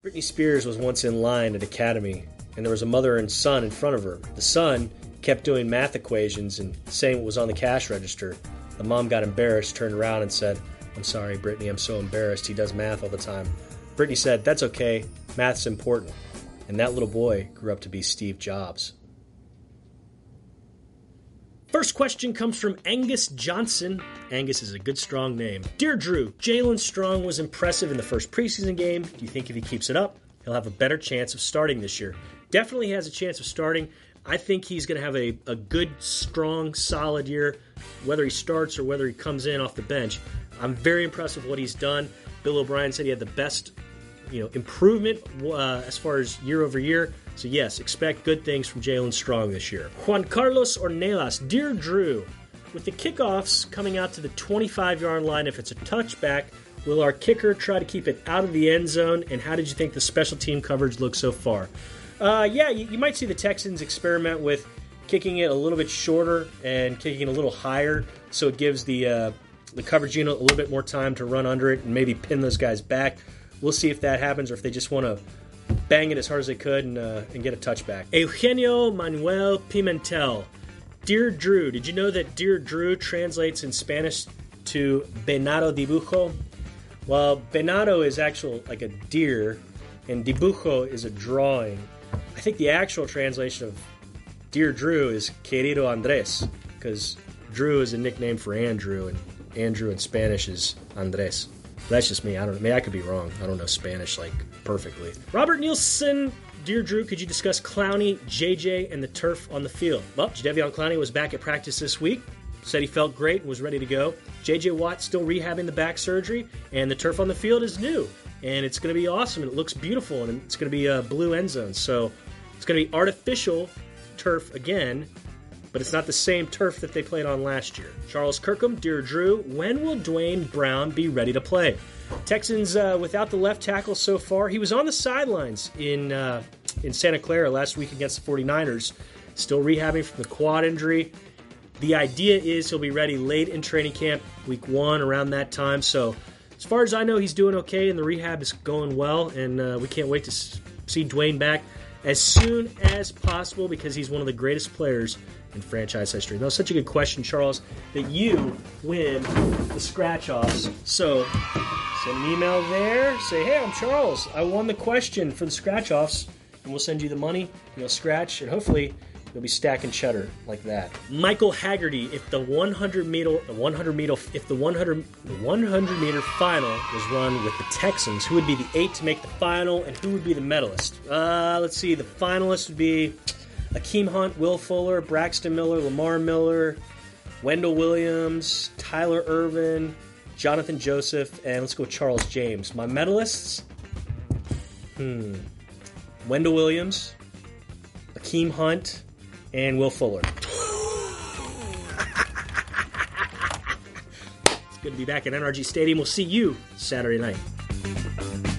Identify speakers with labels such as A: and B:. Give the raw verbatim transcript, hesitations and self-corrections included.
A: Britney Spears was once in line at Academy, and there was a mother and son in front of her. The son kept doing math equations and saying what was on the cash register. The mom got embarrassed, turned around and said, "I'm sorry, Britney, I'm so embarrassed. He does math all the time." Britney said, "That's okay. Math's important." And that little boy grew up to be Steve Jobs. First question comes from Angus Johnson. Angus is a good, strong name. Dear Drew, Jalen Strong was impressive in the first preseason game. Do you think if he keeps it up, he'll have a better chance of starting this year? Definitely has a chance of starting. I think he's going to have a, a good, strong, solid year, whether he starts or whether he comes in off the bench. I'm very impressed with what he's done. Bill O'Brien said he had the best you know, improvement uh, as far as year over year. So yes, expect good things from Jalen Strong this year. Juan Carlos Ornelas. Dear Drew, with the kickoffs coming out to the twenty-five-yard line, if it's a touchback, will our kicker try to keep it out of the end zone? And how did you think the special team coverage looked so far? Uh, yeah, you, you might see the Texans experiment with kicking it a little bit shorter and kicking it a little higher, so it gives the uh, the coverage unit a little bit more time to run under it and maybe pin those guys back. We'll see if that happens or if they just want to bang it as hard as they could and, uh, and get a touchback. Eugenio Manuel Pimentel. Dear Drew, did you know that Dear Drew translates in Spanish to Venado Dibujo? Well, Venado is actual like a deer, and Dibujo is a drawing. I think the actual translation of Dear Drew is Querido Andrés, because Drew is a nickname for Andrew, and Andrew in Spanish is Andrés. That's just me. I don't know. Maybe I could be wrong. I don't know Spanish like perfectly. Robert Nielsen. Dear Drew, could you discuss Clowney, J J, and the turf on the field? Well, Jadeveon Clowney was back at practice this week. Said he felt great and was ready to go. J J Watt still rehabbing the back surgery, and the turf on the field is new. And it's going to be awesome, and it looks beautiful, and it's going to be a blue end zone. So it's going to be artificial turf again, but it's not the same turf that they played on last year. Charles Kirkham, Dear Drew, when will Dwayne Brown be ready to play? Texans uh, without the left tackle so far. He was on the sidelines in uh, in Santa Clara last week against the forty-niners, still rehabbing from the quad injury. The idea is he'll be ready late in training camp, week one, around that time. So as far as I know, he's doing okay, and the rehab is going well, and uh, we can't wait to see Dwayne back as soon as possible because he's one of the greatest players in franchise history. That was such a good question, Charles, that you win the scratch-offs. So send an email there. Say, hey, I'm Charles. I won the question for the scratch-offs, and we'll send you the money. You'll scratch, and hopefully you'll be stacking cheddar like that. Michael Haggerty, if the one hundred meter, the one hundred meter, if the one hundred, the one hundred meter final was run with the Texans, who would be the eight to make the final, and who would be the medalist? Uh, let's see. The finalists would be Akeem Hunt, Will Fuller, Braxton Miller, Lamar Miller, Wendell Williams, Tyler Irvin, Jonathan Joseph, and let's go with Charles James. My medalists? Hmm. Wendell Williams, Akeem Hunt, and Will Fuller. It's good to be back at N R G Stadium. We'll see you Saturday night.